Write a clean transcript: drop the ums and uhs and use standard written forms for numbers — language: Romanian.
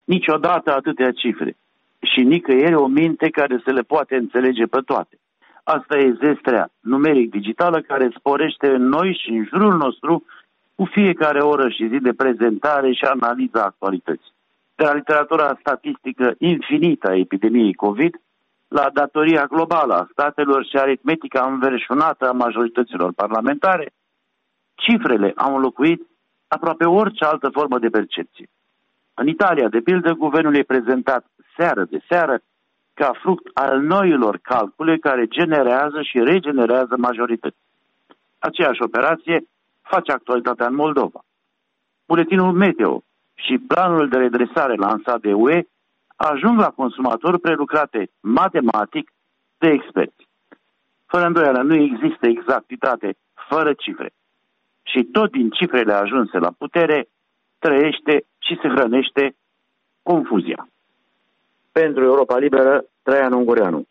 Niciodată atâtea cifre și nicăieri o minte care se le poate înțelege pe toate. Asta e zestrea numeric-digitală care sporește în noi și în jurul nostru cu fiecare oră și zi de prezentare și analiza actualității. De la literatura statistică infinită a epidemiei COVID, la datoria globală a statelor și aritmetica înverșunată a majorităților parlamentare, cifrele au înlocuit aproape orice altă formă de percepție. În Italia, de pildă, guvernul e prezentat seară de seară ca fruct al noilor calcule care generează și regenerează majorități. Aceeași operație face actualitatea în Moldova. Buletinul Meteo și planul de redresare lansat de UE ajung la consumatori prelucrate matematic de experți. Fără îndoială, nu există exactitate fără cifre. Și tot din cifrele ajunse la putere trăiește și se hrănește confuzia. Pentru Europa Liberă, Traian Ungureanu.